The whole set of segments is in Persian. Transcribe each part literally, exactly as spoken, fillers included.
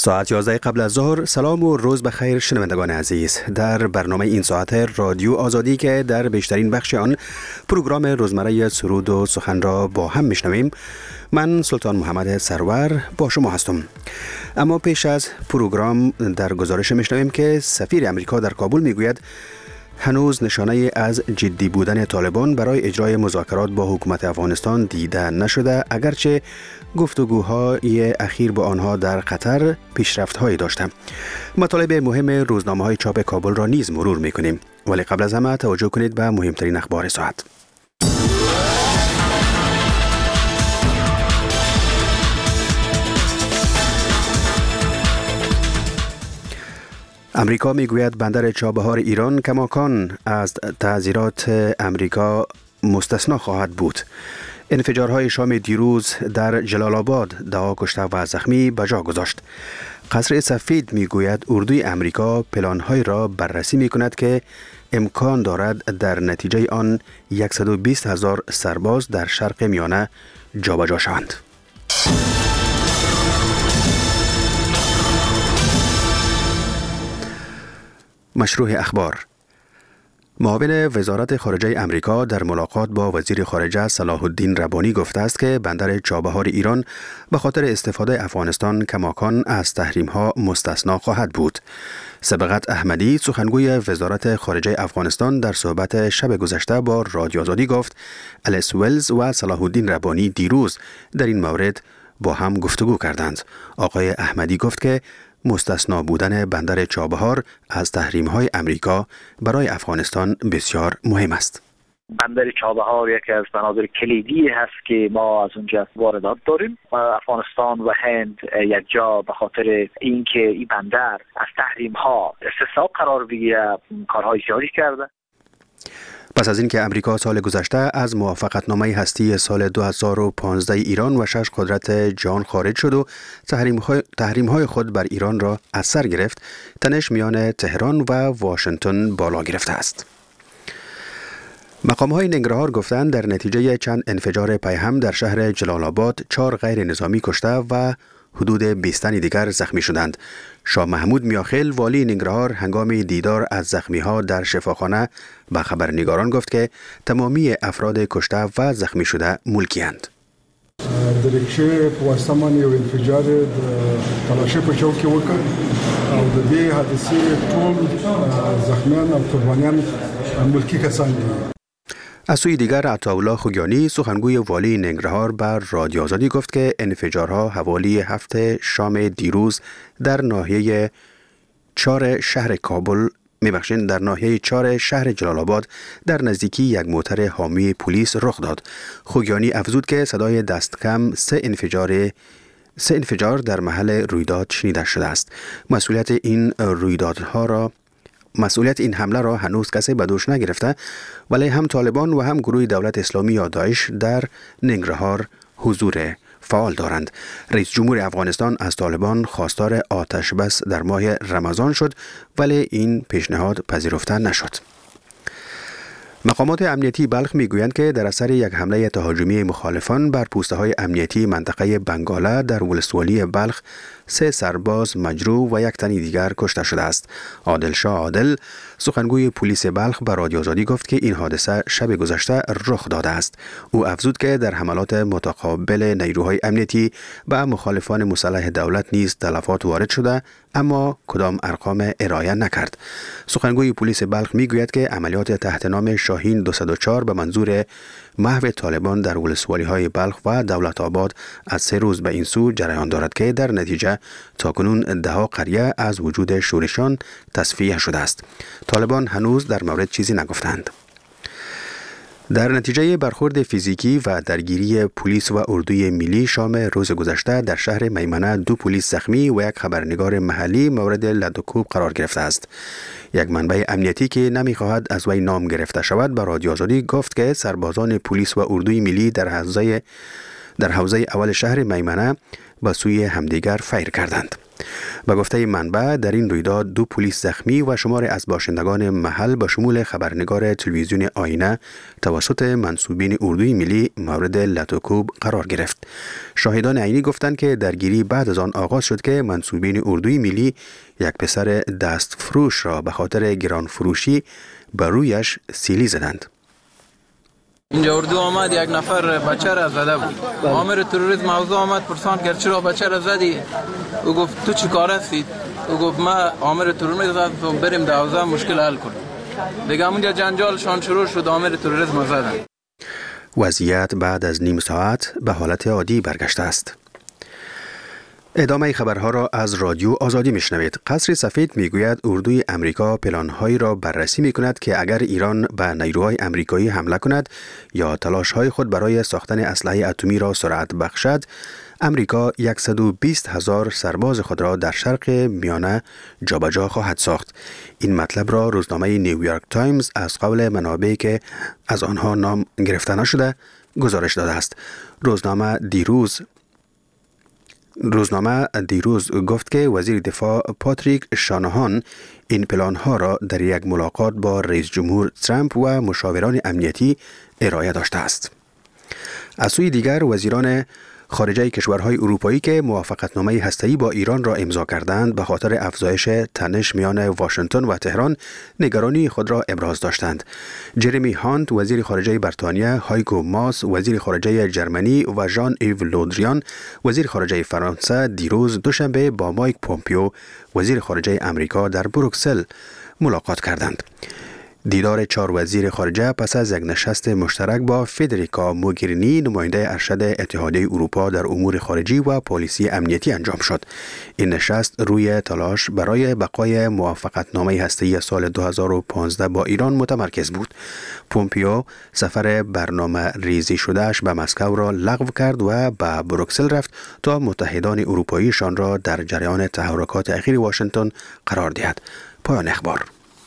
ساعت یازده قبل از ظهر. سلام و روز بخیر شنوندگان عزیز. در برنامه این ساعت رادیو آزادی که در بیشترین بخش آن پروگرام روزمره سرود و سخن را با هم میشنویم، من سلطان محمد سرور با شما هستم. اما پیش از پروگرام در گزارش میشنویم که سفیر امریکا در کابل میگوید هنوز نشانه از جدی بودن طالبان برای اجرای مذاکرات با حکومت افغانستان دیده نشده، اگرچه گفتگوهای اخیر با آنها در قطر پیشرفت‌هایی داشته. مطالب مهم روزنامه‌های چاپ کابل را نیز مرور می‌کنیم، ولی قبل از همه توجه کنید به مهمترین اخبار ساعت. امریکا میگوید بندر چابهار ایران کماکان از تعزیرات امریکا مستثنا خواهد بود. انفجارهای شام دیروز در جلال آباد ده کشته و زخمی به جا گذاشت. قصر سفید میگوید اردوی امریکا پلان‌های را بررسی میکند که امکان دارد در نتیجه آن صد و بیست هزار سرباز در شرق میانه جابجا شوند. مشروع اخبار. معاون وزارت خارجه امریکا در ملاقات با وزیر خارجه صلاح الدین ربانی گفته است که بندر چابهار ایران به خاطر استفاده افغانستان کماکان از تحریم‌ها مستثنا خواهد بود. سبقت احمدی سخنگوی وزارت خارجه افغانستان در صحبت شب گذشته با رادیو آزادی گفت الیس ولز و صلاح الدین ربانی دیروز در این مورد با هم گفتگو کردند. آقای احمدی گفت که مستثنا بودن بندر چابهار از تحریم‌های امریکا برای افغانستان بسیار مهم است. بندر چابهار یکی از بنادر کلیدی هست که ما از اونجا واردات داریم. افغانستان و هند یک جا به خاطر اینکه این بندر از تحریم‌ها استثنا قرار بگیره کارهای زیادی کرده. پس از اینکه امریکا سال گذشته از موافقتنامه هستی سال دو هزار و پانزده ایران و شش قدرت جهان خارج شد و تحریم‌های خود بر ایران را از سر گرفت، تنش میان تهران و واشنگتن بالا گرفته است. مقام‌های ننگرهار گفتند در نتیجه چند انفجار پیهم در شهر جلال آباد چهار غیر نظامی کشته و حدود بیست تن دیگر زخمی شدند. شاه محمود میاخیل والی ننگرهار هنگام دیدار از زخمی‌ها در شفاخانه به خبرنگاران گفت که تمامی افراد کشته و زخمی شده ملکی‌اند. د ریکشې په واسطه باندې یو انفجار د تلاشۍ په چوک کې وکړ او د دې حادثې ټول زخمیان او قربانیان ملکی کسان دي. از سوی دیگر عطاالله خوگیانی سخنگوی والی ننگرهار بر رادیو آزادی گفت که انفجارها حوالی هفت شام دیروز در ناحیه چهار شهر کابل میبخشین در ناحیه چهار شهر جلال آباد در نزدیکی یک موتر حامی پلیس رخ داد. خوگیانی افزود که صدای دست کم سه انفجار سه انفجار در محل رویداد شنیده شده است. مسئولیت این رویدادها را مسئولیت این حمله را هنوز کسی به دوش نگرفته، ولی هم طالبان و هم گروه دولت اسلامی یا داعش در ننگرهار حضور فعال دارند. رئیس جمهور افغانستان از طالبان خواستار آتش بس در ماه رمضان شد، ولی این پیشنهاد پذیرفته نشد. مقامات امنیتی بلخ میگویند که در اثر یک حمله تهاجمی مخالفان بر پوسته‌های امنیتی منطقه بنگاله در ولسوالی بلخ سه سرباز مجروح و یک تن دیگر کشته شده است. عادل شاه عادل سخنگوی پلیس بلخ به رادیو آزادی گفت که این حادثه شب گذشته رخ داده است. او افزود که در حملات متقابل نیروهای امنیتی به مخالفان مسلح دولت نیز تلفات وارد شده، اما کدام ارقام ارائه نکرد. سخنگوی پلیس بلخ میگوید که عملیات تحت نام شاهین دویست و چهار به منظور محو طالبان در ولسوالی های بلخ و دولت آباد از سه روز به این سو جریان دارد که در نتیجه تاکنون ده قریه از وجود شورشان تصفیه شده است. طالبان هنوز در مورد چیزی نگفتند. در نتیجه برخورد فیزیکی و درگیری پلیس و اردوی ملی شام روز گذشته در شهر میمنه دو پلیس زخمی و یک خبرنگار محلی مورد لدوکوب قرار گرفته است. یک منبع امنیتی که نمیخواهد از وی نام گرفته شود به رادیو آزادی گفت که سربازان پلیس و اردوی ملی در حوزه در حوزه اول شهر میمنه به سوی همدیگر فیر کردند. به گفته منبع در این رویداد دو پلیس زخمی و شماری از باشندگان محل به شمول خبرنگار تلویزیون آینه توسط منسوبین اردوی ملی مورد لط و کوب قرار گرفت. شاهدان عینی گفتند که درگیری بعد از آن آغاز شد که منسوبین اردوی ملی یک پسر دست فروش را به خاطر گران فروشی بر رویش سیلی زدند. اینجا اردو آمد، یک نفر بچه را زده بود. آمر تروریسم موضوع آمد، پرسان کرد چرا بچه را زدی؟ او گفت تو چی کار هستید؟ او گفت ما آمر تروریسم زدم، بریم در حوزه مشکل حل کنیم. دیگه اونجا جنجالشان شروع شد، آمر تروریسم زدن. وضعیت بعد از نیم ساعت به حالت عادی برگشته است. ادامه خبرها را از رادیو آزادی میشنوید. قصر سفید میگوید اردوی امریکا پلانهایی را بررسی میکند که اگر ایران به نیروهای امریکایی حمله کند یا تلاشهای خود برای ساختن اسلحه اتمی را سرعت بخشد، امریکا صد و بیست هزار سرباز خود را در شرق میانه جابجا خواهد ساخت. این مطلب را روزنامه نیویورک تایمز از قول منابعی که از آنها نام گرفته نشده گزارش داده است. روزنامه دیروز روزنامه دیروز گفت که وزیر دفاع پاتریک شانهان این پلان ها را در یک ملاقات با رئیس جمهور ترامپ و مشاوران امنیتی ارائه داشته است. از سوی دیگر وزیران خارجه کشورهای اروپایی که موافقتنامه هسته‌ای با ایران را امضا کردند به خاطر افزایش تنش میان واشنگتن و تهران نگرانی خود را ابراز داشتند. جرمی هانت وزیر خارجه بریتانیا، هایکو ماس وزیر خارجه جرمنی و ژان ایو لودریان وزیر خارجه فرانسه دیروز دوشنبه با مایک پومپیو وزیر خارجه امریکا در بروکسل ملاقات کردند. دیدار چهار وزیر خارجه پس از یک نشست مشترک با فدریکا موگرینی نماینده ارشد اتحادیه اروپا در امور خارجی و پالیسی امنیتی انجام شد. این نشست روی تلاش برای بقای موافقتنامه هسته‌ای سال دو هزار و پانزده با ایران متمرکز بود. پومپیو سفر برنامه ریزی شدهش به مسکو را لغو کرد و به بروکسل رفت تا متحدان اروپاییشان را در جریان تحرکات اخیر واشنگتن قرار دهد. پایان اخبار.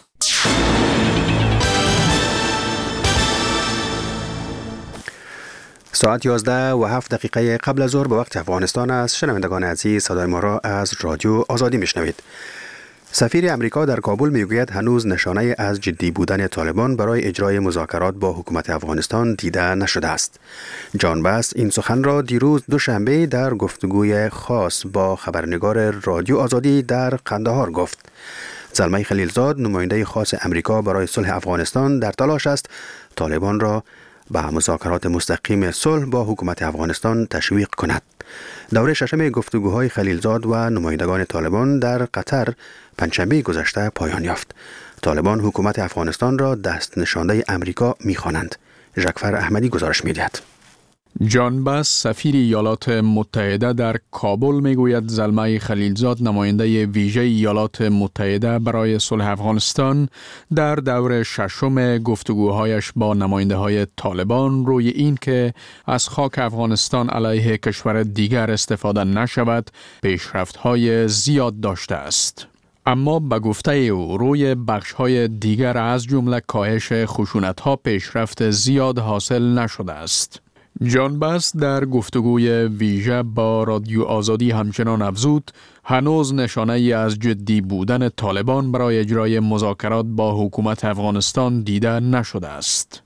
ساعت یازده و هفت دقیقه قبل از ظهر به وقت افغانستان است. شنوندگان عزیز صدای ما را از رادیو آزادی میشنوید. سفیر امریکا در کابل میگوید هنوز نشانه از جدی بودن طالبان برای اجرای مذاکرات با حکومت افغانستان دیده نشده است. جان باس این سخن را دیروز دوشنبه در گفتگوی خاص با خبرنگار رادیو آزادی در قندهار گفت. زلمه خلیلزاد نماینده خاص امریکا برای صلح افغانستان در تلاش است طالبان را به مذاکرات مستقیم صلح با حکومت افغانستان تشویق کند. دوره ششم گفتگوهای خلیلزاد و نمایندگان طالبان در قطر پنجشنبه گذشته پایان یافت. طالبان حکومت افغانستان را دست نشانده امریکا می‌خوانند. ژکفر احمدی گزارش می‌دهد. جان باس سفیر ایالات متحده در کابل میگوید زلمه خلیلزاد نماینده ویژه ایالات متحده برای صلح افغانستان در دور ششم گفتگوهایش با نماینده های طالبان روی این که از خاک افغانستان علیه کشور دیگر استفاده نشود پیشرفت‌های زیاد داشته است. اما به گفته او روی بخش‌های دیگر از جمله کاهش خشونت‌ها پیشرفت زیاد حاصل نشده است. جان باس در گفتگوی ویژه با رادیو آزادی همچنان افزود هنوز نشانه ای از جدی بودن طالبان برای اجرای مذاکرات با حکومت افغانستان دیده نشده است.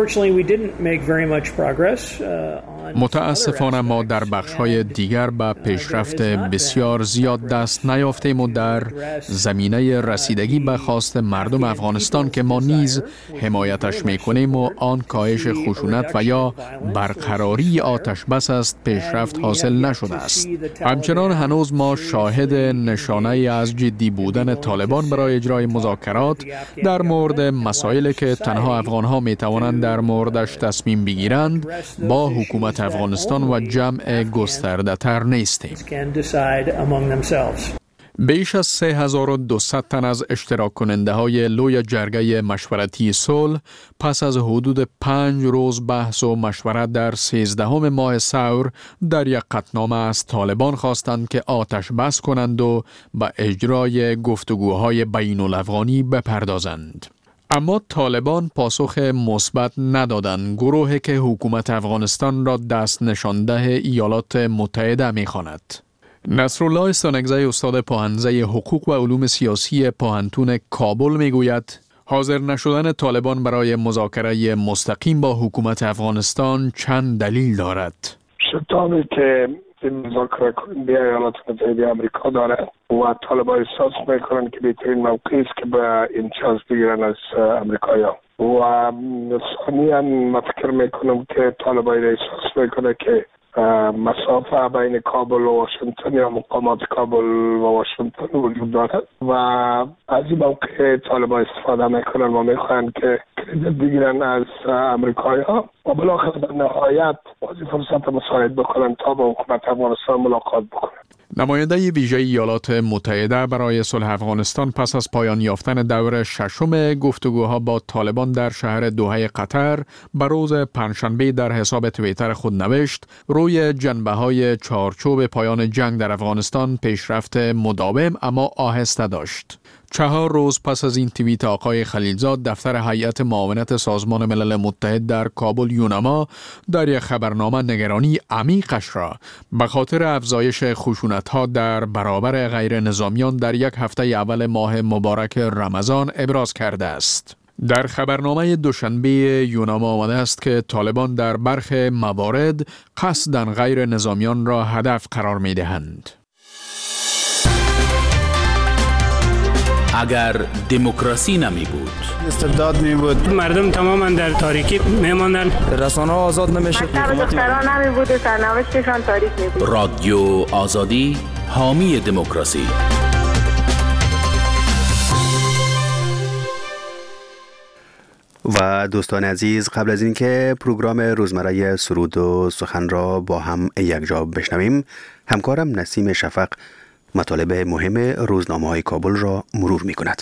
متاسفانه ما در بخش‌های دیگر به پیشرفت بسیار زیاد دست نیافتیم و در زمینه رسیدگی به خواست مردم افغانستان که ما نیز حمایتش می‌کنیم و آن کاهش خشونت و یا برقراری آتش بس است پیشرفت حاصل نشده است. همچنان هنوز ما شاهد نشانه ای از جدی بودن طالبان برای اجرای مذاکرات در مورد مسائلی که تنها افغان‌ها می‌توانند در موردش تصمیم بگیرند با حکومت افغانستان و جمع گسترده تر نیستیم. بیش از سه هزار و دویست تن از اشتراک کننده های لوی جرگه مشورتی صلح پس از حدود پنج روز بحث و مشورت در سیزدهم ماه ثور در یک قطعنامه از طالبان خواستند که آتش بس کنند و به اجرای گفتگوهای بین الافغانی بپردازند. اما طالبان پاسخ مثبت ندادند. گروهی که حکومت افغانستان را دست نشانده ایالات متحده می‌خواند. نصرالله استانکزی استاد پاهنزه حقوق و علوم سیاسی پاهنتون کابل میگوید حاضر نشدن طالبان برای مذاکره مستقیم با حکومت افغانستان چند دلیل دارد. شتابی که مذاکره کننده ایالات متحده آمریکا داره و طالبان احساس میکنن که بهترین موقعی است که به امتیاز بگیرن از امریکایی‌ها و ثانیاً من فکر میکنم که طالبان احساس میکنه که مسافه بین کابل و واشنگتن یا مقامات کابل و واشنگتن وجود دارد و از این موقع طالبان استفاده میکنن و میخواهند که کردیت بگیرن از امریکایی ها و بالاخره در نهایت از این فرصت مساعد بکنن تا با حکومت افغانستان ملاقات بکنن. نماینده ویژه ایالات متحده برای صلح افغانستان پس از پایان یافتن دور ششم گفتگوها با طالبان در شهر دوحه قطر به روز پنجشنبه در حساب توییتر خود نوشت روی جنبه‌های چارچوب پایان جنگ در افغانستان پیشرفت مداوم اما آهسته داشت. چهار روز پس از این توییت آقای خلیلزاد، دفتر هیئت معاونت سازمان ملل متحد در کابل یونما در یک خبرنامه نگرانی عمیقش را به خاطر افزایش خشونت‌ها در برابر غیر نظامیان در یک هفته اول ماه مبارک رمضان ابراز کرده است. در خبرنامه دوشنبه یونما آمده است که طالبان در برخی موارد قصداً غیر نظامیان را هدف قرار می‌دهند. اگر دموکراسی نمی بود، استبداد می بود، مردم تماما در تاریکی می ماندن، رسانه ها آزاد نمی شد، دختران نمی بود و سرنوشتشان تاریک می بود. رادیو آزادی حامی دموکراسی. و دوستان عزیز، قبل از اینکه پروگرام روزمره سرود و سخن را با هم یکجا بشنویم، همکارم نسیم شفق مطالب مهم روزنامه‌های کابل را مرور می‌کند.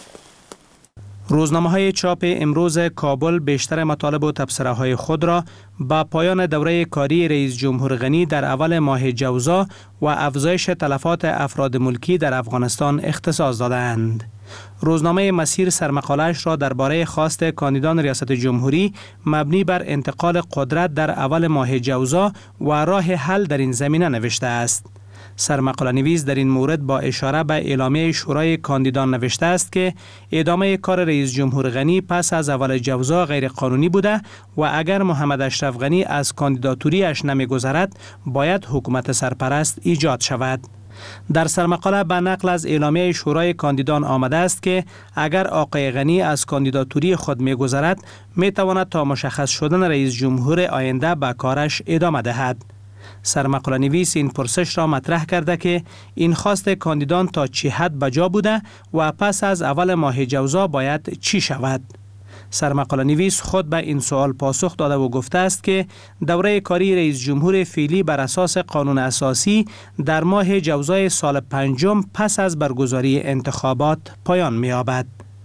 روزنامه‌های چاپ امروز کابل بیشتر مطالب و تبصره‌های خود را با پایان دوره کاری رئیس جمهور غنی در اول ماه جوزا و افزایش تلفات افراد ملکی در افغانستان اختصاص دادند. روزنامه مسیر سرمقاله‌اش را درباره خواست کاندیدان ریاست جمهوری مبنی بر انتقال قدرت در اول ماه جوزا و راه حل در این زمینه نوشته است. سرمقاله نویس در این مورد با اشاره به اعلامیه شورای کاندیدان نوشته است که ادامه کار رئیس جمهور غنی پس از اول جوزا غیر قانونی بوده و اگر محمد اشرف غنی از کاندیداتوریش نمیگذرد باید حکومت سرپرست ایجاد شود. در سرمقاله به نقل از اعلامیه شورای کاندیدان آمده است که اگر آقای غنی از کاندیداتوری خود میگذرد میتواند تا مشخص شدن رئیس جمهور آینده به کارش ادامه دهد. سرمقاله نویس این پرسش را مطرح کرده که این خواست کاندیدان تا چه حد بجا بوده و پس از اول ماه جوزا باید چی شود؟ سرمقاله نویس خود به این سوال پاسخ داده و گفته است که دوره کاری رئیس جمهور فعلی بر اساس قانون اساسی در ماه جوزای سال پنجم پس از برگزاری انتخابات پایان می‌یابد.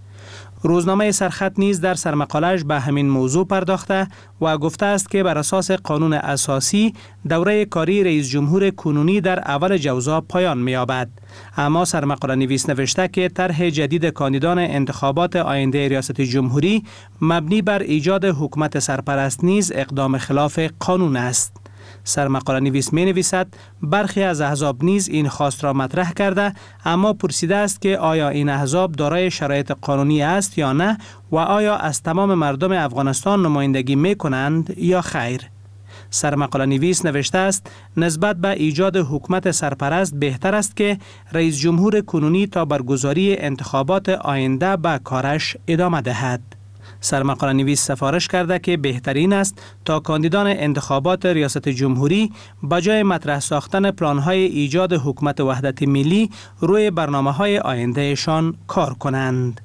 روزنامه سرخط نیز در سرمقاله‌اش به همین موضوع پرداخته و گفته است که بر اساس قانون اساسی دوره کاری رئیس جمهور کنونی در اول جوزا پایان می‌یابد. اما سرمقاله نویس نوشته که طرح جدید کاندیدان انتخابات آینده ریاست جمهوری مبنی بر ایجاد حکومت سرپرست نیز اقدام خلاف قانون است. سرمقاله نویس می نویسد برخی از احزاب نیز این خواست را مطرح کرده، اما پرسیده است که آیا این احزاب دارای شرایط قانونی است یا نه و آیا از تمام مردم افغانستان نمایندگی می کنند یا خیر. سرمقاله نویس نوشته است نسبت به ایجاد حکومت سرپرست بهتر است که رئیس جمهور کنونی تا برگزاری انتخابات آینده به کارش ادامه دهد. سرمقاله نویس سفارش کرده که بهترین است تا کاندیدان انتخابات ریاست جمهوری بجای مطرح ساختن پلان‌های ایجاد حکومت وحدت ملی روی برنامه‌های آیندهشان کار کنند.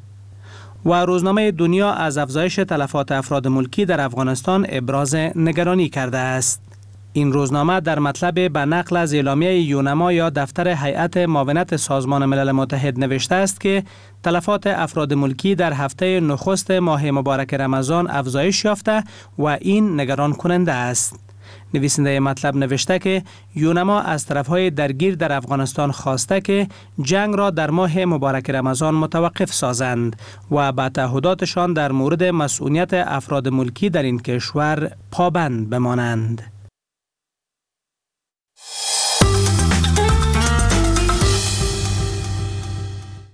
و روزنامه دنیا از افزایش تلفات افراد ملکی در افغانستان ابراز نگرانی کرده است. این روزنامه در مطلب به نقل از اعلامیه یونما یا دفتر هیئت معاونت سازمان ملل متحد نوشته است که تلفات افراد ملکی در هفته نخست ماه مبارک رمضان افزایش یافته و این نگران کننده است. نویسنده مطلب نوشته که یونما از طرفهای درگیر در افغانستان خواسته که جنگ را در ماه مبارک رمضان متوقف سازند و به تعهداتشان در مورد مسئولیت افراد ملکی در این کشور پابند بمانند.